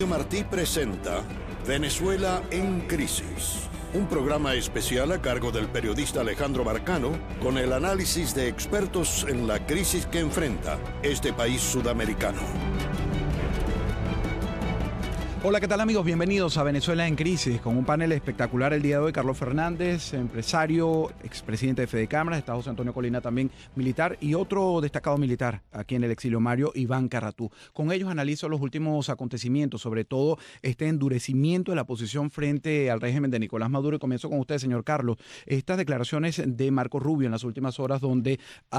Martí presenta Venezuela en Crisis, un programa especial a cargo del periodista Alejandro Barcano con el análisis de expertos en la crisis que enfrenta este país sudamericano. Hola, ¿qué tal amigos? Bienvenidos a Venezuela en Crisis, con un panel espectacular el día de hoy. Carlos Fernández, empresario, expresidente de Fedecámaras, está José Antonio Colina, también militar, y otro destacado militar aquí en el exilio, Mario Iván Carratú. Con ellos analizo los últimos acontecimientos, sobre todo este endurecimiento de la posición frente al régimen de Nicolás Maduro. Y comienzo con usted, señor Carlos. Estas declaraciones de Marco Rubio en las últimas horas, donde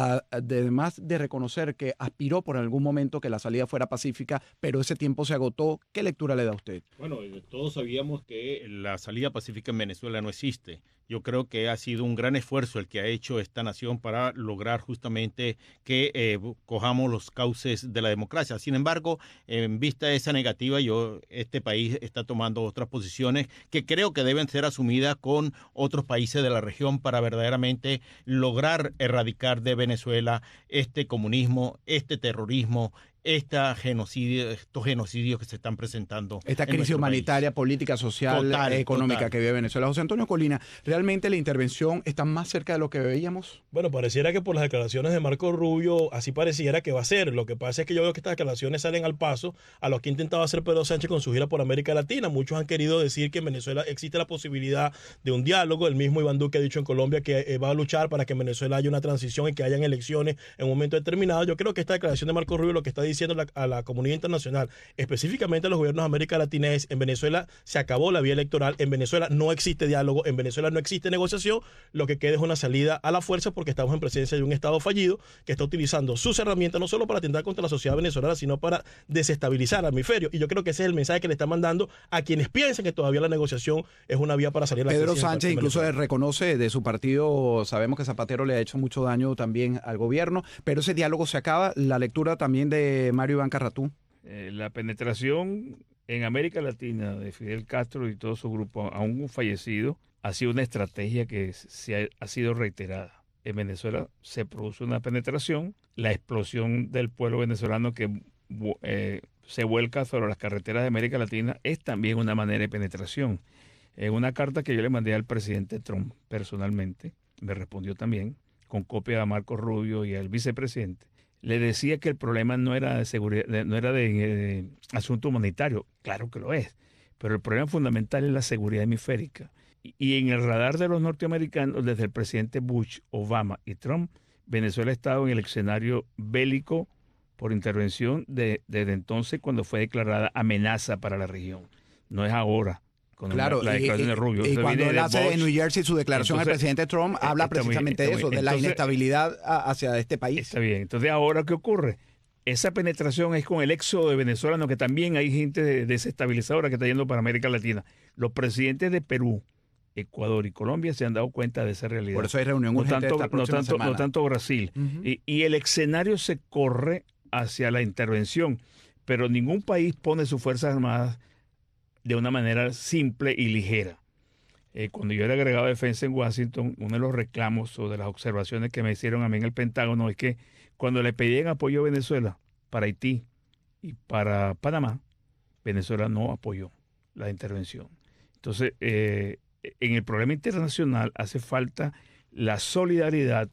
además de reconocer que aspiró por algún momento que la salida fuera pacífica, pero ese tiempo se agotó, ¿qué lectura le da usted? Bueno, todos sabíamos que la salida pacífica en Venezuela no existe. Yo creo que ha sido un gran esfuerzo el que ha hecho esta nación para lograr justamente que cojamos los cauces de la democracia. Sin embargo, en vista de esa negativa, este país está tomando otras posiciones que creo que deben ser asumidas con otros países de la región para verdaderamente lograr erradicar de Venezuela este comunismo, este terrorismo, estos genocidios que se están presentando. Esta crisis humanitaria, política, social, económica que vive Venezuela. José Antonio Colina, ¿realmente la intervención está más cerca de lo que veíamos? Bueno, pareciera que por las declaraciones de Marco Rubio, así pareciera que va a ser. Lo que pasa es que yo veo que estas declaraciones salen al paso a lo que ha intentado hacer Pedro Sánchez con su gira por América Latina. Muchos han querido decir que en Venezuela existe la posibilidad de un diálogo. El mismo Iván Duque ha dicho en Colombia que va a luchar para que en Venezuela haya una transición y que hayan elecciones en un momento determinado. Yo creo que esta declaración de Marco Rubio lo que está diciendo a la comunidad internacional, específicamente a los gobiernos de América Latina, es: en Venezuela se acabó la vía electoral, en Venezuela no existe diálogo, en Venezuela no existe negociación, lo que queda es una salida a la fuerza, porque estamos en presencia de un Estado fallido que está utilizando sus herramientas no solo para atentar contra la sociedad venezolana, sino para desestabilizar al hemisferio. Y yo creo que ese es el mensaje que le está mandando a quienes piensan que todavía la negociación es una vía para salir a la crisis. Pedro Sánchez incluso reconoce de su partido, sabemos que Zapatero le ha hecho mucho daño también al gobierno, pero ese diálogo se acaba. La lectura también de Mario Iván Carratú. La penetración en América Latina de Fidel Castro y todo su grupo, aún fallecido, ha sido una estrategia que ha sido reiterada. En Venezuela se produce una penetración, la explosión del pueblo venezolano que se vuelca sobre las carreteras de América Latina es también una manera de penetración. En una carta que yo le mandé al presidente Trump personalmente, me respondió también, con copia a Marco Rubio y al vicepresidente, le decía que el problema no era de seguridad, no era de asunto humanitario. Claro que lo es, pero el problema fundamental es la seguridad hemisférica. Y en el radar de los norteamericanos, desde el presidente Bush, Obama y Trump, Venezuela ha estado en el escenario bélico por intervención desde entonces, cuando fue declarada amenaza para la región. No es ahora. Claro, la declaración de Rubio. Y cuando él hace en New Jersey su declaración al presidente Trump, habla precisamente de eso, de la inestabilidad hacia este país. Está bien. Entonces, ¿ahora qué ocurre? Esa penetración es con el éxodo de venezolanos, que también hay gente desestabilizadora que está yendo para América Latina. Los presidentes de Perú, Ecuador y Colombia se han dado cuenta de esa realidad. Por eso hay reunión urgente esta próxima semana. No tanto Brasil. Y el escenario se corre hacia la intervención, pero ningún país pone sus Fuerzas Armadas de una manera simple y ligera. Cuando yo era agregado de defensa en Washington, uno de los reclamos o de las observaciones que me hicieron a mí en el Pentágono es que cuando le pedían apoyo a Venezuela para Haití y para Panamá, Venezuela no apoyó la intervención. Entonces, en el problema internacional hace falta la solidaridad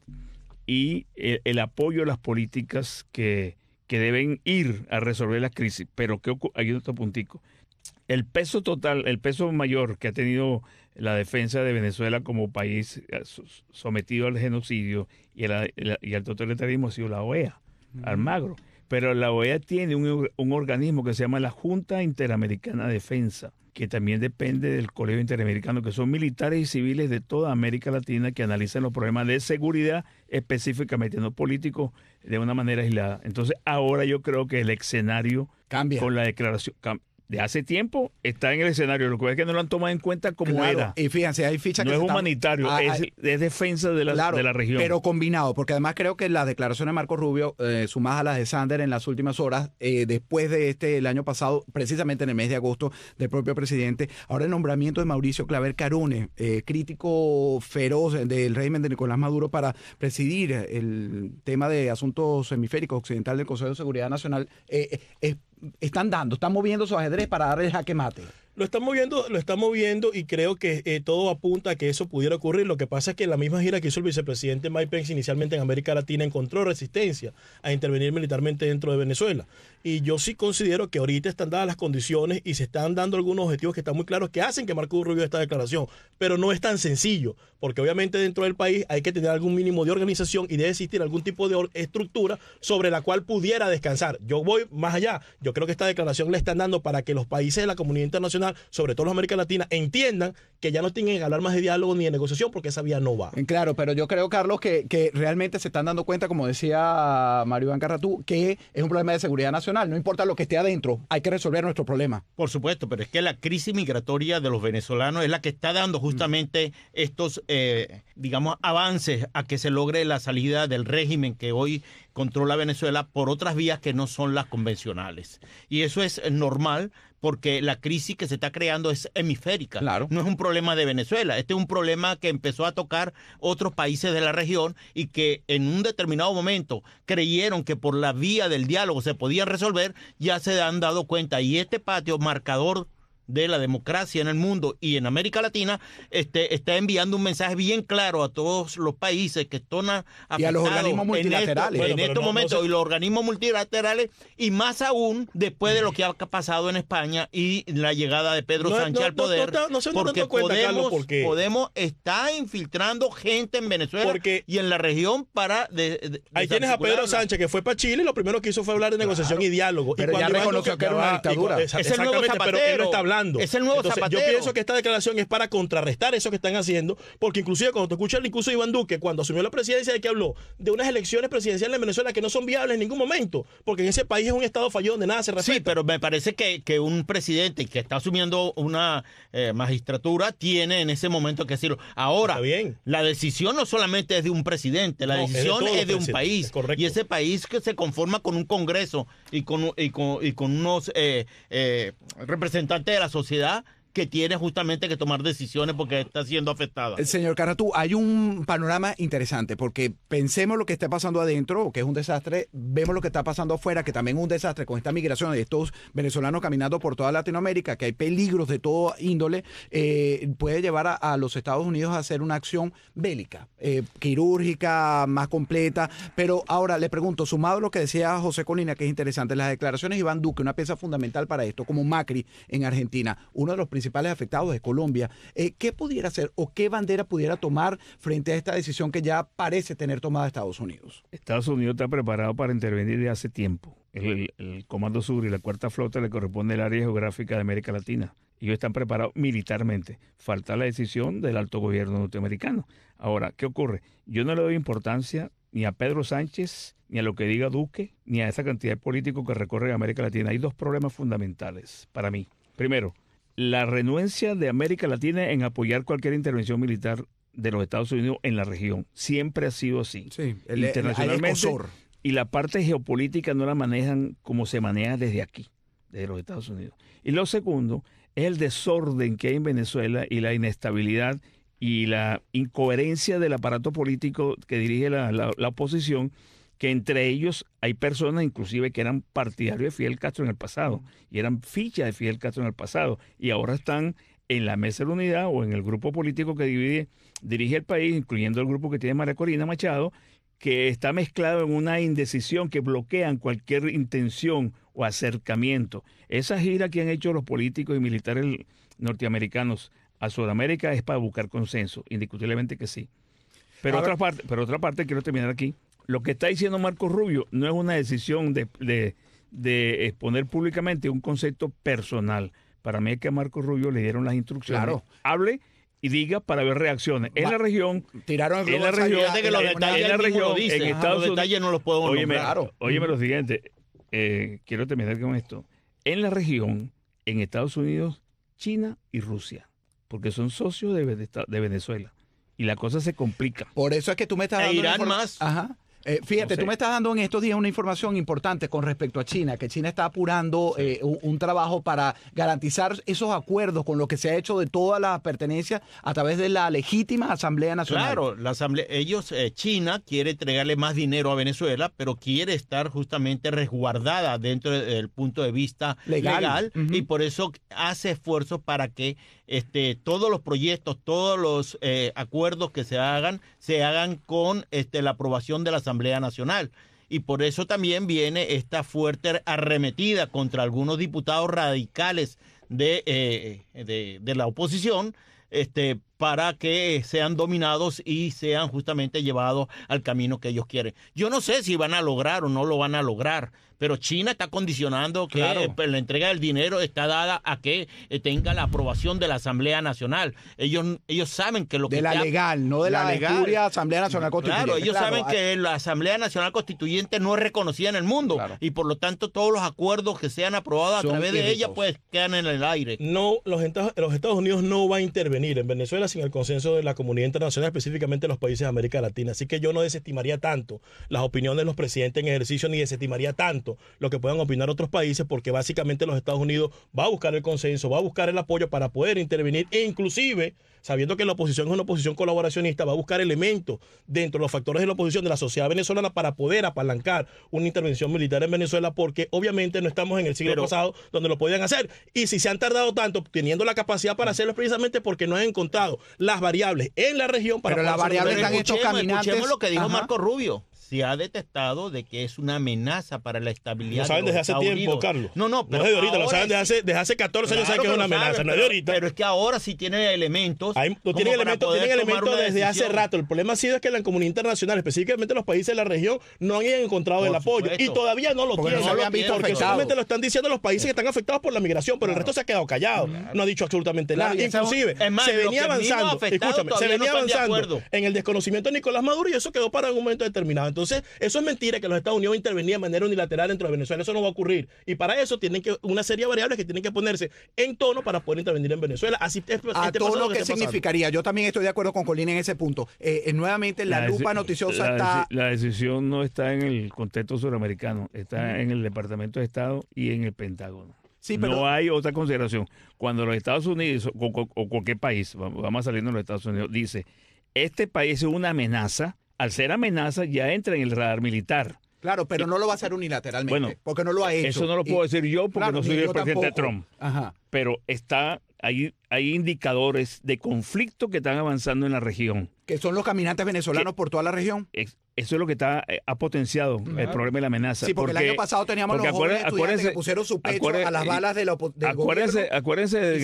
y el apoyo a las políticas que deben ir a resolver la crisis. Pero hay otro puntico. El peso total, el peso mayor que ha tenido la defensa de Venezuela como país sometido al genocidio y al totalitarismo ha sido la OEA, Almagro. Pero la OEA tiene un organismo que se llama la Junta Interamericana de Defensa, que también depende del Colegio Interamericano, que son militares y civiles de toda América Latina que analizan los problemas de seguridad, específicamente no políticos, de una manera aislada. Entonces, ahora yo creo que el escenario cambia. Con la declaración de hace tiempo está en el escenario. Lo que es que no lo han tomado en cuenta como era. Y fíjense, hay fichas no que es humanitario, es defensa de la región. Pero combinado, porque además creo que las declaraciones de Marco Rubio, sumadas a las de Sander en las últimas horas, después de el año pasado, precisamente en el mes de agosto, del propio presidente, ahora el nombramiento de Mauricio Claver Carone, crítico feroz del régimen de Nicolás Maduro para presidir el tema de asuntos hemisféricos occidental del Consejo de Seguridad Nacional, es están moviendo su ajedrez para darle el jaque mate. Lo está moviendo y creo que todo apunta a que eso pudiera ocurrir. Lo que pasa es que la misma gira que hizo el vicepresidente Mike Pence inicialmente en América Latina encontró resistencia a intervenir militarmente dentro de Venezuela. Y yo sí considero que ahorita están dadas las condiciones y se están dando algunos objetivos que están muy claros que hacen que Marco Rubio esta declaración. Pero no es tan sencillo, porque obviamente dentro del país hay que tener algún mínimo de organización y debe existir algún tipo de estructura sobre la cual pudiera descansar. Yo voy más allá. Yo creo que esta declaración le están dando para que los países de la comunidad internacional, sobre todo los América Latina, entiendan que ya no tienen que hablar más de diálogo ni de negociación porque esa vía no va. Claro, pero yo creo, Carlos, que realmente se están dando cuenta, como decía Mario Iván Carratú, que es un problema de seguridad nacional. No importa lo que esté adentro, hay que resolver nuestro problema. Por supuesto, pero es que la crisis migratoria de los venezolanos es la que está dando justamente estos, digamos, avances a que se logre la salida del régimen que hoy controla Venezuela por otras vías que no son las convencionales. Y eso es normal porque la crisis que se está creando es hemisférica. Claro. No es un problema de Venezuela. Este es un problema que empezó a tocar otros países de la región y que en un determinado momento creyeron que por la vía del diálogo se podía resolver, ya se han dado cuenta. Y este patio marcador de la democracia en el mundo y en América Latina está enviando un mensaje bien claro a todos los países que están afectados y a los organismos multilaterales en estos momentos y los organismos multilaterales, y más aún después de lo que ha pasado en España y la llegada de Pedro Sánchez al poder, porque Podemos está infiltrando gente en Venezuela y en la región para ahí tienes a Pedro Sánchez, que fue para Chile y lo primero que hizo fue hablar de negociación y diálogo. Pero ya reconoció que era una dictadura. Es el nuevo Zapatero, pero él no está hablando. Es el nuevo Zapatero. Yo pienso que esta declaración es para contrarrestar eso que están haciendo, porque inclusive cuando te escuchas incluso Iván Duque, cuando asumió la presidencia, ¿de qué habló? De unas elecciones presidenciales en Venezuela que no son viables en ningún momento, porque en ese país es un estado fallido donde nada se respeta. Sí, pero me parece que un presidente que está asumiendo una magistratura tiene en ese momento que decirlo. Ahora, la decisión no solamente es de un presidente, la decisión es de un país. Y ese país que se conforma con un Congreso y con unos representantes de la sociedad que tiene justamente que tomar decisiones porque está siendo afectada. Señor Carratú, hay un panorama interesante porque pensemos lo que está pasando adentro, que es un desastre, vemos lo que está pasando afuera, que también es un desastre con esta migración de estos venezolanos caminando por toda Latinoamérica, que hay peligros de todo índole, puede llevar a los Estados Unidos a hacer una acción bélica, quirúrgica, más completa. Pero ahora le pregunto, sumado a lo que decía José Colina, que es interesante, las declaraciones de Iván Duque, una pieza fundamental para esto, como Macri en Argentina, uno de los principales afectados de Colombia, ¿qué pudiera hacer o qué bandera pudiera tomar frente a esta decisión que ya parece tener tomada Estados Unidos? Estados Unidos está preparado para intervenir de hace tiempo. El Comando Sur y la Cuarta Flota le corresponde el área geográfica de América Latina. Ellos están preparados militarmente. Falta la decisión del alto gobierno norteamericano. Ahora, ¿qué ocurre? Yo no le doy importancia ni a Pedro Sánchez, ni a lo que diga Duque, ni a esa cantidad de políticos que recorren América Latina. Hay dos problemas fundamentales para mí. Primero, la renuencia de América Latina en apoyar cualquier intervención militar de los Estados Unidos en la región. Siempre ha sido así. Sí, internacionalmente. Y la parte geopolítica no la manejan como se maneja desde aquí, desde los Estados Unidos. Y lo segundo es el desorden que hay en Venezuela y la inestabilidad y la incoherencia del aparato político que dirige la oposición, que entre ellos hay personas inclusive que eran partidarios de Fidel Castro en el pasado y eran fichas de Fidel Castro en el pasado y ahora están en la mesa de la unidad o en el grupo político que dirige el país, incluyendo el grupo que tiene María Corina Machado, que está mezclado en una indecisión que bloquean cualquier intención o acercamiento. Esa gira que han hecho los políticos y militares norteamericanos a Sudamérica es para buscar consenso, indiscutiblemente que sí. Pero otra parte, quiero terminar aquí. Lo que está diciendo Marco Rubio no es una decisión de exponer públicamente un concepto personal. Para mí es que a Marco Rubio le dieron las instrucciones. Claro. Hable y diga para ver reacciones. En la región, tiraron en la región, en Estados Unidos, no los podemos nombrar. Óyeme lo siguiente, quiero terminar con esto. En la región, en Estados Unidos, China y Rusia, porque son socios de Venezuela. Y la cosa se complica. Por eso es que tú me estás dando Irán más. Ajá. Fíjate, No sé. tú me estás dando en estos días una información importante con respecto a China, que China está apurando un trabajo para garantizar esos acuerdos con lo que se ha hecho de todas las pertenencias a través de la legítima Asamblea Nacional. Claro, la asamblea, China quiere entregarle más dinero a Venezuela, pero quiere estar justamente resguardada dentro del punto de vista legal, Ujú. y por eso hace esfuerzos para que todos los proyectos, todos los acuerdos que se hagan con la aprobación de la Asamblea Nacional. Y por eso también viene esta fuerte arremetida contra algunos diputados radicales de la oposición, para que sean dominados y sean justamente llevados al camino que ellos quieren. Yo no sé si van a lograr o no lo van a lograr, pero China está condicionando que la entrega del dinero está dada a que tenga la aprobación de la Asamblea Nacional. Ellos saben que lo que de la legal, no de la espuria Asamblea Nacional Constituyente. Claro, ellos saben que la Asamblea Nacional Constituyente no es reconocida en el mundo, y por lo tanto todos los acuerdos que sean aprobados a través de ella pues quedan en el aire. No, los Estados Unidos no va a intervenir en Venezuela sin el consenso de la comunidad internacional, específicamente los países de América Latina. Así que yo no desestimaría tanto las opiniones de los presidentes en ejercicio, ni desestimaría tanto lo que puedan opinar otros países, porque básicamente los Estados Unidos va a buscar el consenso, va a buscar el apoyo para poder intervenir, e inclusive, sabiendo que la oposición es una oposición colaboracionista, va a buscar elementos dentro de los factores de la oposición de la sociedad venezolana para poder apalancar una intervención militar en Venezuela, porque obviamente no estamos en el siglo pasado donde lo podían hacer. Y si se han tardado tanto teniendo la capacidad para hacerlo, es precisamente porque no han encontrado las variables en la región para... Pero las variables están hechos caminantes. Escuchemos lo que dijo Marco Rubio. Se ha detectado de que es una amenaza para la estabilidad. Lo saben desde hace tiempo, Carlos. No, pero no es de ahorita, lo saben desde hace 14 años, saben que es una amenaza, no es de ahorita. Pero es que ahora sí tienen elementos. Tienen elementos desde hace rato. El problema ha sido que la comunidad internacional, específicamente los países de la región, no han encontrado el apoyo. Y todavía no lo tienen. Porque solamente lo están diciendo los países que están afectados por la migración, pero el resto se ha quedado callado. No ha dicho absolutamente nada. Inclusive, se venía avanzando, escúchame, se venía avanzando en el desconocimiento de Nicolás Maduro, y eso quedó para un momento determinado. Entonces, eso es mentira, que los Estados Unidos intervenían de manera unilateral dentro de Venezuela. Eso no va a ocurrir. Y para eso tienen que una serie de variables que tienen que ponerse en tono para poder intervenir en Venezuela. Así a tono, ¿qué significaría? Yo también estoy de acuerdo con Colina en ese punto. Nuevamente, la lupa noticiosa está... La decisión no está en el contexto suramericano, está en el Departamento de Estado y en el Pentágono. Sí, pero no hay otra consideración. Cuando los Estados Unidos o cualquier país, vamos a salir de los Estados Unidos, dice, este país es una amenaza, al ser amenaza ya entra en el radar militar. Claro, pero no lo va a hacer unilateralmente, porque no lo ha hecho. Eso no lo puedo decir yo porque no soy el presidente Trump. Ajá. Pero hay indicadores de conflicto que están avanzando en la región. Que son los caminantes venezolanos por toda la región. Eso es lo que ha potenciado el problema de la amenaza. Sí, porque el año pasado teníamos los jóvenes estudiantes que pusieron su pecho a las balas del gobierno. Acuérdense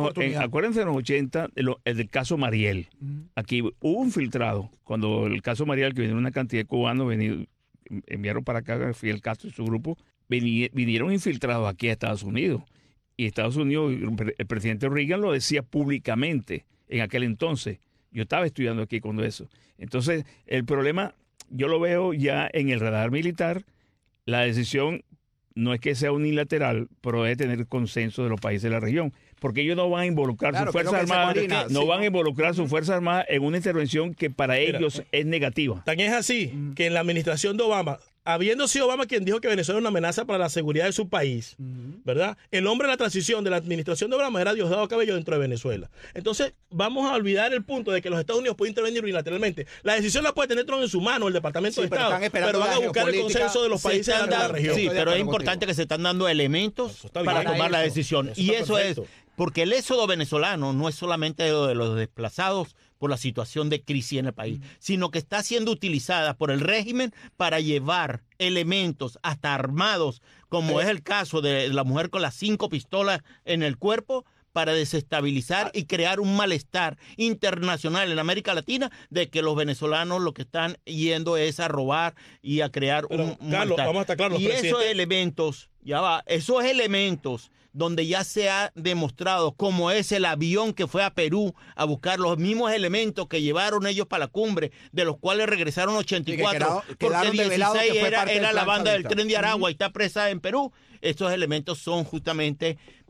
en los 80, del caso Mariel. Aquí hubo un filtrado. Cuando el caso Mariel, que vinieron una cantidad de cubanos, enviaron para acá, Fidel Castro y su grupo, vinieron infiltrados aquí a Estados Unidos. Y Estados Unidos, el presidente Reagan lo decía públicamente en aquel entonces. Yo estaba estudiando aquí cuando eso. Entonces, el problema yo lo veo ya en el radar militar. La decisión no es que sea unilateral, pero debe tener consenso de los países de la región. Porque ellos no van a involucrar sus Fuerzas Armadas, van a involucrar sus Fuerzas Armadas en una intervención que para ellos es negativa. Tan es así que en la administración de Obama, habiendo sido Obama quien dijo que Venezuela era una amenaza para la seguridad de su país, ¿verdad? El hombre de la transición de la administración de Obama era Diosdado Cabello dentro de Venezuela. Entonces, vamos a olvidar el punto de que los Estados Unidos pueden intervenir unilateralmente. La decisión la puede tener Trump en su mano, el Departamento de Estado, pero van a buscar el consenso de los países de la región. Sí, pero es importante que se están dando elementos para tomar la decisión. Y eso es, porque el éxodo venezolano no es solamente de los desplazados por la situación de crisis en el país, sino que está siendo utilizada por el régimen para llevar elementos hasta armados, como es el caso de la mujer con las 5 pistolas en el cuerpo, para desestabilizar y crear un malestar internacional en América Latina de que los venezolanos lo que están yendo es a robar y a crear un malestar. Vamos a estar claros, y esos elementos, esos elementos donde ya se ha demostrado cómo es el avión que fue a Perú a buscar los mismos elementos que llevaron ellos para la cumbre, de los cuales regresaron 84, porque 16 era la banda del Tren de Aragua y está presa en Perú. Estos elementos son justamente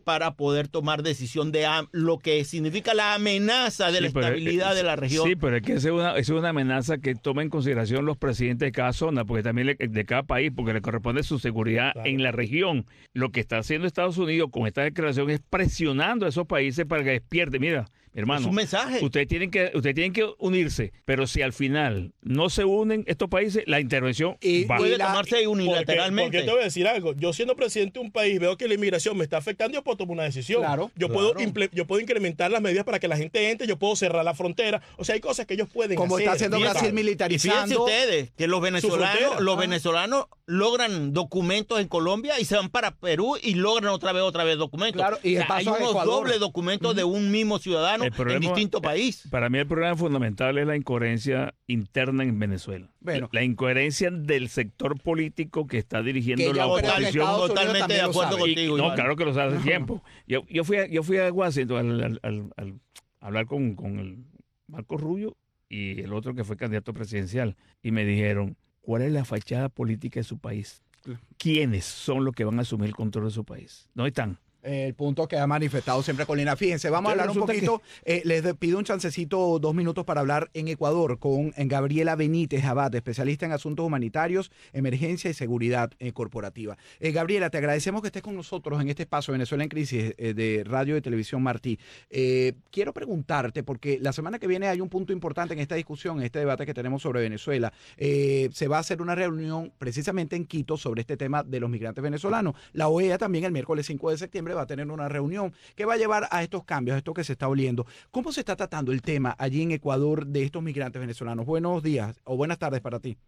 para poder tomar decisión de lo que significa la amenaza de la estabilidad de la región. Sí, pero es que es una amenaza que toma en consideración los presidentes de cada zona, porque también de cada país, porque le corresponde su seguridad en la región. Lo que está haciendo Estados Unidos con esta declaración es presionando a esos países para que despierten. Mira, hermano, es un mensaje. Ustedes tienen que unirse, pero si al final no se unen estos países, la intervención puede tomarse unilateralmente. Porque te voy a decir algo. Yo siendo presidente de un país veo que la inmigración me está afectando, yo puedo tomar una decisión. Yo puedo incrementar las medidas para que la gente entre, yo puedo cerrar la frontera. O sea, hay cosas que ellos pueden como hacer. Como está haciendo Brasil militarizando. Y fíjense ustedes que los venezolanos logran documentos en Colombia y se van para Perú y logran otra vez documentos. Claro, y hay unos dobles documentos de un mismo ciudadano en distinto país. Para mí el problema fundamental es la incoherencia interna en Venezuela. Bueno, la incoherencia del sector político que está dirigiendo la oposición. Totalmente de acuerdo contigo. No, claro que lo sabe hace tiempo. Yo fui a Washington al hablar con el Marco Rubio y el otro que fue candidato presidencial y me dijeron, ¿cuál es la fachada política de su país? ¿Quiénes son los que van a asumir el control de su país? ¿Dónde están? El punto que ha manifestado siempre Colina. Fíjense, vamos a hablar un poquito, les pido un chancecito, 2 minutos para hablar en Ecuador con Gabriela Benítez Abad, especialista en asuntos humanitarios, emergencia y seguridad corporativa. Gabriela, te agradecemos que estés con nosotros en este espacio Venezuela en Crisis de Radio y Televisión Martí. Quiero preguntarte, porque la semana que viene hay un punto importante en esta discusión, en este debate que tenemos sobre Venezuela. Se va a hacer una reunión precisamente en Quito sobre este tema de los migrantes venezolanos. La OEA también el miércoles 5 de septiembre va a tener una reunión que va a llevar a estos cambios, a esto que se está oliendo. ¿Cómo se está tratando el tema allí en Ecuador de estos migrantes venezolanos? Buenos días o buenas tardes para ti.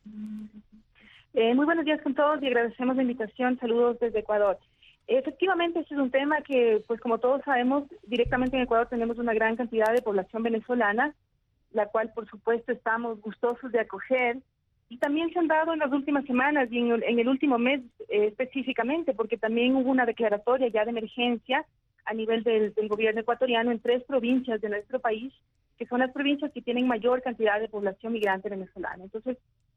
Muy buenos días con todos y agradecemos la invitación. Saludos desde Ecuador. Efectivamente, este es un tema que, pues como todos sabemos, directamente en Ecuador tenemos una gran cantidad de población venezolana, la cual por supuesto estamos gustosos de acoger. Y también se han dado en las últimas semanas y en el último mes específicamente, porque también hubo una declaratoria ya de emergencia a nivel del gobierno ecuatoriano en 3 provincias de nuestro país, que son las provincias que tienen mayor cantidad de población migrante venezolana. Entonces,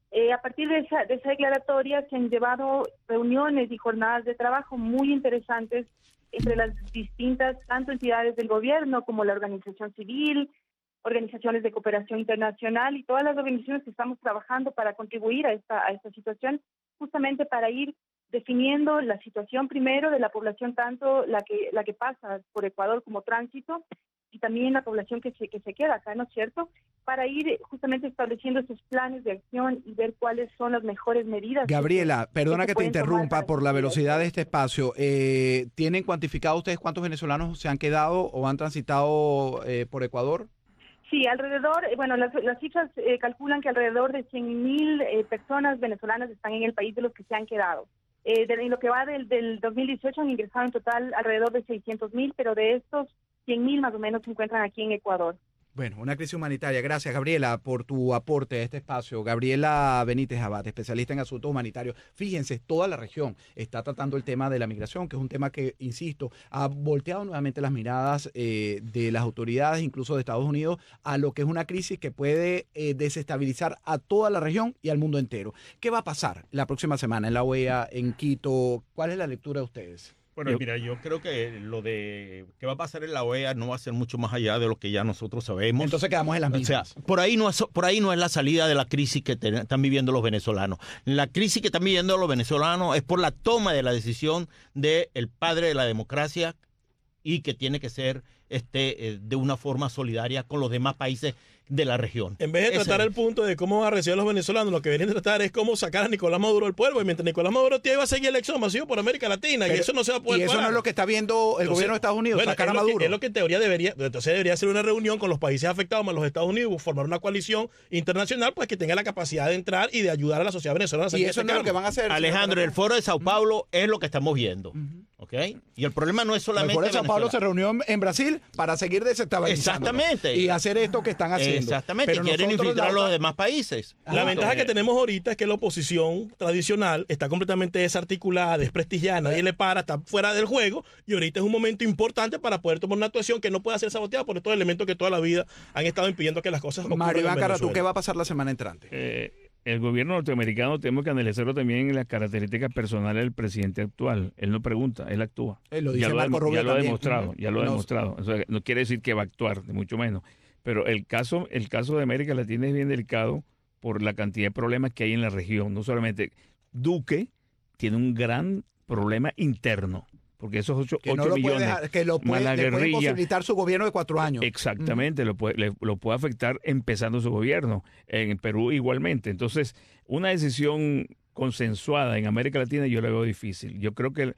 a partir de esa declaratoria se han llevado reuniones y jornadas de trabajo muy interesantes entre las distintas, tanto entidades del gobierno como la organización civil, organizaciones de cooperación internacional y todas las organizaciones que estamos trabajando para contribuir a esta situación, justamente para ir definiendo la situación primero de la población, tanto la que pasa por Ecuador como tránsito y también la población que se queda acá, ¿no es cierto? Para ir justamente estableciendo esos planes de acción y ver cuáles son las mejores medidas. Gabriela, perdona que te interrumpa por la velocidad de este espacio. ¿Tienen cuantificado ustedes cuántos venezolanos se han quedado o han transitado por Ecuador? Sí, alrededor, bueno, las cifras calculan que alrededor de 100,000 personas venezolanas están en el país de los que se han quedado. En lo que va del 2018 han ingresado en total alrededor de 600,000, pero de estos 100,000 más o menos se encuentran aquí en Ecuador. Bueno, una crisis humanitaria. Gracias, Gabriela, por tu aporte a este espacio. Gabriela Benítez Abad, especialista en asuntos humanitarios. Fíjense, toda la región está tratando el tema de la migración, que es un tema que, insisto, ha volteado nuevamente las miradas de las autoridades, incluso de Estados Unidos, a lo que es una crisis que puede desestabilizar a toda la región y al mundo entero. ¿Qué va a pasar la próxima semana en la OEA, en Quito? ¿Cuál es la lectura de ustedes? Bueno, mira, yo creo que lo de qué va a pasar en la OEA no va a ser mucho más allá de lo que ya nosotros sabemos. Entonces quedamos en las mismas. O sea, por ahí no es la salida de la crisis que están viviendo los venezolanos. La crisis que están viviendo los venezolanos es por la toma de la decisión del padre de la democracia y que tiene que ser de una forma solidaria con los demás países de la región. En vez de tratar el punto de cómo van a recibir a los venezolanos, lo que vienen a tratar es cómo sacar a Nicolás Maduro del pueblo, y mientras Nicolás Maduro va a seguir el éxodo masivo por América Latina, y eso no se va a poder Y eso parar. no es lo que está viendo el gobierno de Estados Unidos, bueno, sacar a Maduro. Es lo que en teoría debería ser una reunión con los países afectados, más los Estados Unidos, formar una coalición internacional pues que tenga la capacidad de entrar y de ayudar a la sociedad venezolana a salir. Y eso no es lo que van a hacer. Alejandro, el foro de Sao Paulo es lo que estamos viendo. ¿Ok? Y el problema no es solamente el foro de Sao Paulo se reunió en Brasil para seguir desestabilizando. Exactamente. Y hacer esto que están haciendo. Exactamente. Pero quieren infiltrar a los demás países. La ventaja que tenemos ahorita es que la oposición tradicional está completamente desarticulada, desprestigiada, nadie le para, está fuera del juego, y ahorita es un momento importante para poder tomar una actuación que no pueda ser saboteada por estos elementos que toda la vida han estado impidiendo que las cosas ocurran. Mario Iván en Carratú, Venezuela. ¿qué va a pasar la semana entrante? el gobierno norteamericano tenemos que analizarlo también en las características personales del presidente actual. Él no pregunta, él actúa. Lo dice Marco Rubio ya lo ha también. demostrado, ya lo ha demostrado. O sea, no quiere decir que va a actuar, ni mucho menos. Pero el caso de América Latina es bien delicado por la cantidad de problemas que hay en la región. No solamente Duque tiene un gran problema interno, porque esos 8 millones más la le puede guerrilla, posibilitar su gobierno de 4 años. exactamente, lo puede afectar empezando su gobierno. En Perú igualmente. Entonces, una decisión consensuada en América Latina yo la veo difícil. Yo creo que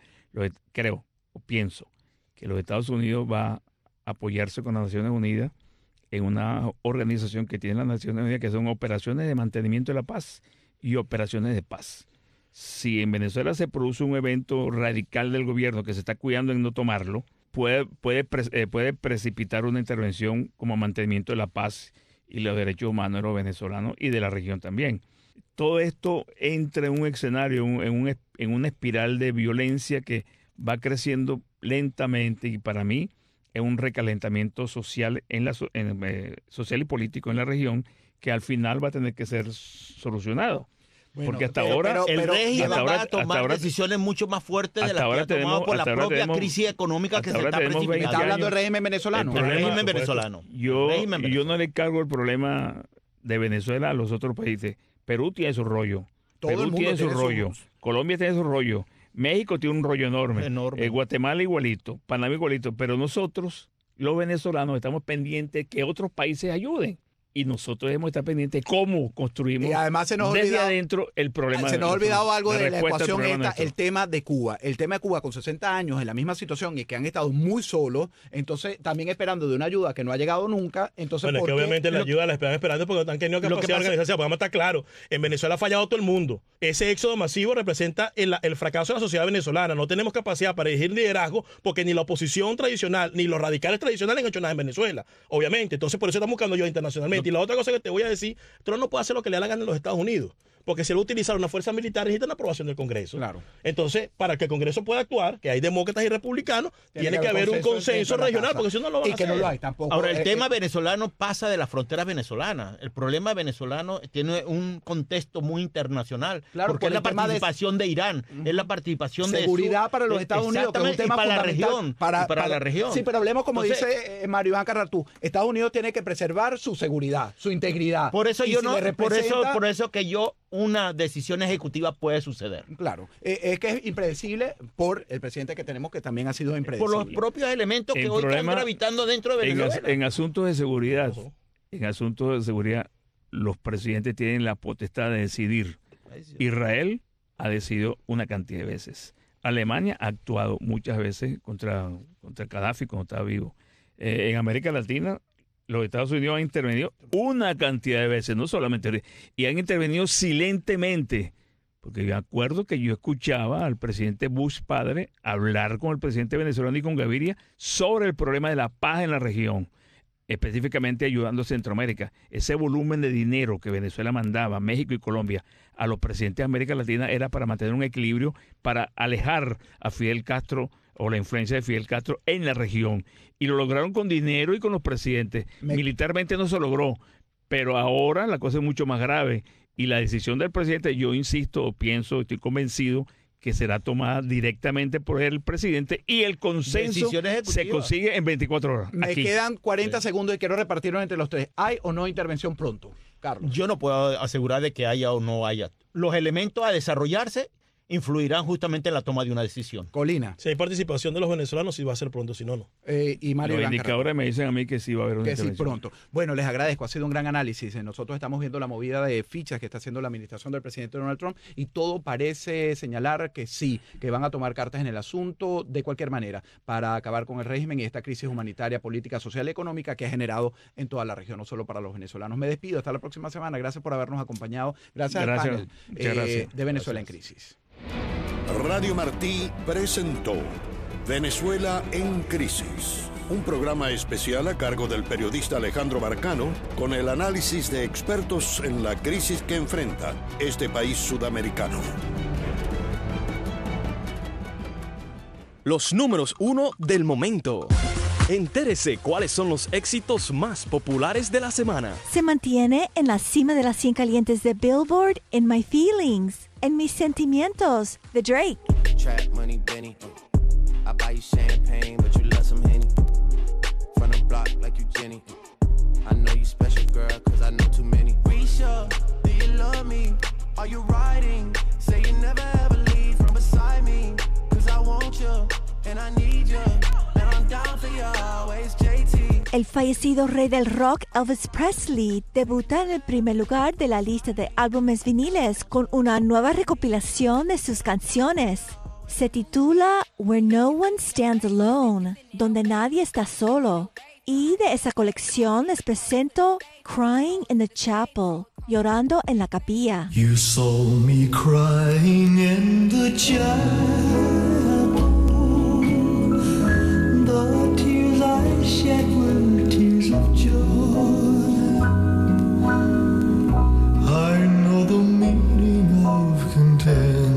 pienso que los Estados Unidos va a apoyarse con las Naciones Unidas en una organización que tiene las Naciones Unidas, que son operaciones de mantenimiento de la paz y operaciones de paz. Si en Venezuela se produce un evento radical del gobierno que se está cuidando en no tomarlo, puede precipitar una intervención como mantenimiento de la paz y los derechos humanos de los venezolanos y de la región también. Todo esto entra en un escenario, en una espiral de violencia que va creciendo lentamente y para mí es un recalentamiento social social y político en la región que al final va a tener que ser solucionado. Bueno, porque hasta ahora el régimen va a tomar decisiones mucho más fuertes de las que ha tomado por la propia crisis económica que se está precipitando. ¿Está hablando del régimen venezolano? El régimen venezolano. Yo no le cargo el problema de Venezuela a los otros países. Perú tiene su rollo. Perú tiene su rollo. Colombia tiene su rollo. México tiene un rollo enorme. Guatemala igualito. Panamá igualito. Pero nosotros, los venezolanos, estamos pendientes que otros países ayuden. Y nosotros debemos estar pendientes de cómo construimos y además se nos desde adentro el problema. Se nos ha olvidado algo de la ecuación el tema de Cuba. El tema de Cuba con 60 años en la misma situación y que han estado muy solos, entonces también esperando de una ayuda que no ha llegado nunca. Entonces, bueno, es que obviamente la ayuda la están esperando porque no han tenido capacidad de organización. Podemos estar claros, en Venezuela ha fallado todo el mundo. Ese éxodo masivo representa el fracaso de la sociedad venezolana. No tenemos capacidad para elegir liderazgo porque ni la oposición tradicional ni los radicales tradicionales han hecho nada en Venezuela, obviamente. Entonces por eso estamos buscando ayuda internacionalmente. Y la otra cosa que te voy a decir, Trump no puede hacer lo que le da la gana en los Estados Unidos, porque si él utilizar una fuerza militar necesita la aprobación del Congreso. Claro. Entonces, para que el Congreso pueda actuar, que hay demócratas y republicanos, tiene que haber un consenso regional, porque si no lo van a hacer. Y que no lo hay tampoco. Ahora, el tema venezolano pasa de las fronteras venezolanas. El problema venezolano tiene un contexto muy internacional, claro, porque es la participación de Irán, es la participación de seguridad para los Estados Unidos, que es un tema para la región, para la región. Sí, pero hablemos como dice Mario Iván Carratú, Estados Unidos tiene que preservar su seguridad, su integridad. Por eso por eso que una decisión ejecutiva puede suceder. Claro, es que es impredecible por el presidente que tenemos, que también ha sido impredecible. Por los propios elementos que hoy están gravitando dentro de Venezuela. En asuntos de seguridad, los presidentes tienen la potestad de decidir. Israel ha decidido una cantidad de veces. Alemania ha actuado muchas veces contra Gaddafi cuando estaba vivo. En América Latina, los Estados Unidos han intervenido una cantidad de veces, no solamente, y han intervenido silentemente, porque yo acuerdo que yo escuchaba al presidente Bush padre hablar con el presidente venezolano y con Gaviria sobre el problema de la paz en la región, específicamente ayudando a Centroamérica. Ese volumen de dinero que Venezuela mandaba a México y Colombia a los presidentes de América Latina era para mantener un equilibrio, para alejar a Fidel Castro o la influencia de Fidel Castro en la región. Y lo lograron con dinero y con los presidentes. Militarmente no se logró, pero ahora la cosa es mucho más grave. Y la decisión del presidente, yo insisto, pienso, estoy convencido que será tomada directamente por el presidente y el consenso se consigue en 24 horas. Me quedan 40 segundos y quiero repartirlo entre los tres. ¿Hay o no intervención pronto, Carlos? Yo no puedo asegurar de que haya o no haya. Los elementos a desarrollarse influirán justamente en la toma de una decisión. Colina. Si hay participación de los venezolanos, sí va a ser pronto, si no, no. Y Mario los indicadores me dicen a mí que sí va a haber una intervención. Que sí pronto. Bueno, les agradezco, ha sido un gran análisis. Nosotros estamos viendo la movida de fichas que está haciendo la administración del presidente Donald Trump y todo parece señalar que sí, que van a tomar cartas en el asunto de cualquier manera para acabar con el régimen y esta crisis humanitaria, política, social y económica que ha generado en toda la región, no solo para los venezolanos. Me despido, hasta la próxima semana. Gracias por habernos acompañado. Gracias. Al panel de Venezuela en Crisis. Radio Martí presentó Venezuela en Crisis, un programa especial a cargo del periodista Alejandro Barcano con el análisis de expertos en la crisis que enfrenta este país sudamericano. Los números 1 del momento. Entérese cuáles son los éxitos más populares de la semana. Se mantiene en la cima de las 100 calientes de Billboard In My Feelings, En Mis Sentimientos, de Drake. Trap money, Benny. I buy you champagne, but you love some Henny. From the block like you Jenny. I know you special, girl, cause I know too many. Risha, do you love me? Are you riding? Say you never ever leave from beside me. Cause I want you, and I need you. And I'm down for you always, JT. El fallecido rey del rock Elvis Presley debuta en el primer lugar de la lista de álbumes viniles con una nueva recopilación de sus canciones. Se titula Where No One Stands Alone, donde nadie está solo. Y de esa colección les presento Crying in the Chapel, llorando en la capilla. You saw me crying in the chapel. The tears I shed were tears of joy. I know the meaning of contentment.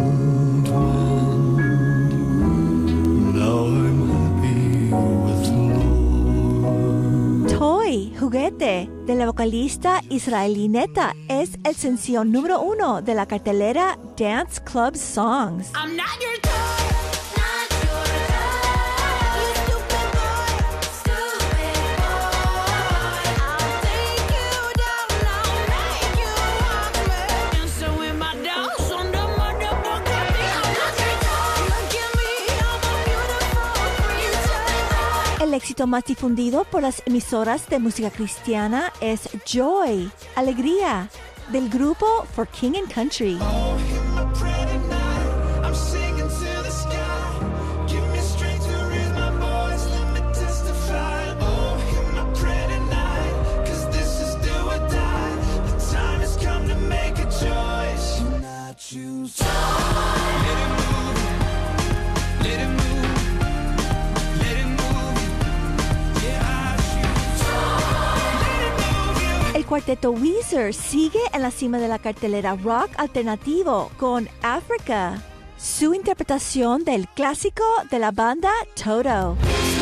Now I'm happy with the Lord. Toy, Juguete, de la vocalista israelí Neta, es el sencillo número 1 de la cartelera Dance Club Songs. I'm not your toy. El éxito más difundido por las emisoras de música cristiana es Joy, Alegría, del grupo For King and Country. El cuarteto Weezer sigue en la cima de la cartelera rock alternativo con Africa, su interpretación del clásico de la banda Toto.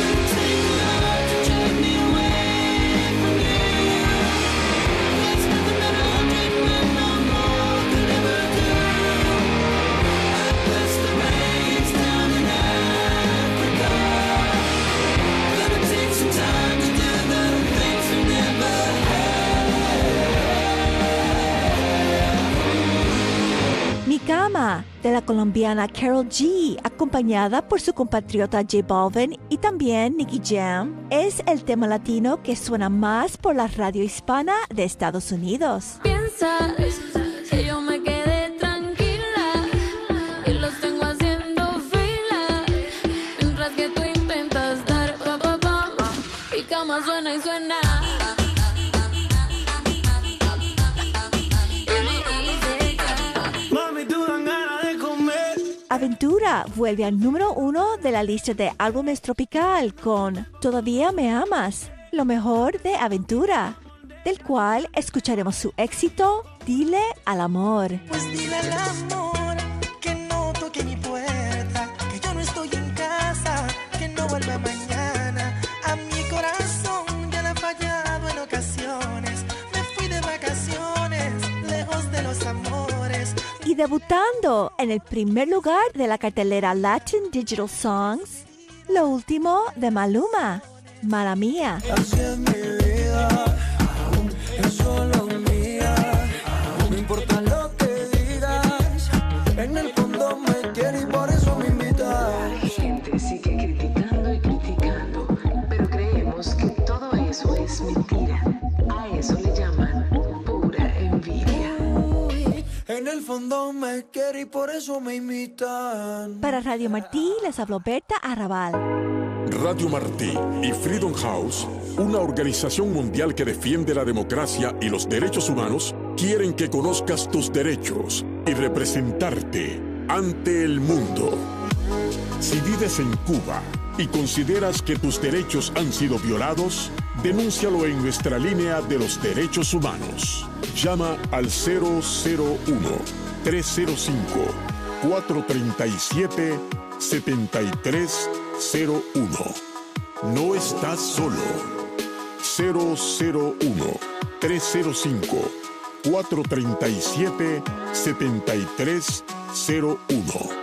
Mi Cama, de la colombiana Karol G, acompañada por su compatriota J Balvin y también Nicky Jam, es el tema latino que suena más por la radio hispana de Estados Unidos. Piensas que yo me quedé tranquila y los tengo haciendo fila mientras que tú intentas dar pa pa pa. Mi cama suena y suena. Aventura vuelve al número 1 de la lista de álbumes tropical con Todavía Me Amas, lo mejor de Aventura, del cual escucharemos su éxito Dile al Amor. Pues dile al amor que no toque mi puerta, que yo no estoy en casa, que no vuelva mañana. A mi corazón ya le ha fallado en ocasiones, me fui de vacaciones, lejos de los amores. Y debutando en el primer lugar de la cartelera Latin Digital Songs, lo último de Maluma, Mala Mía. Así es mi vida, es solo mía. No importa lo que digas, en el fondo me quieres y por eso me invitas. La gente sigue criticando y criticando, pero creemos que todo eso es mentira. A eso le llaman pura envidia. En el fondo me quiere y por eso me imitan. Para Radio Martí les habló Berta Arrabal. Radio Martí y Freedom House, una organización mundial que defiende la democracia y los derechos humanos, quieren que conozcas tus derechos y representarte ante el mundo. Si vives en Cuba y consideras que tus derechos han sido violados, denúncialo en nuestra línea de los derechos humanos. Llama al 001-305-437-7301. No estás solo. 001-305-437-7301.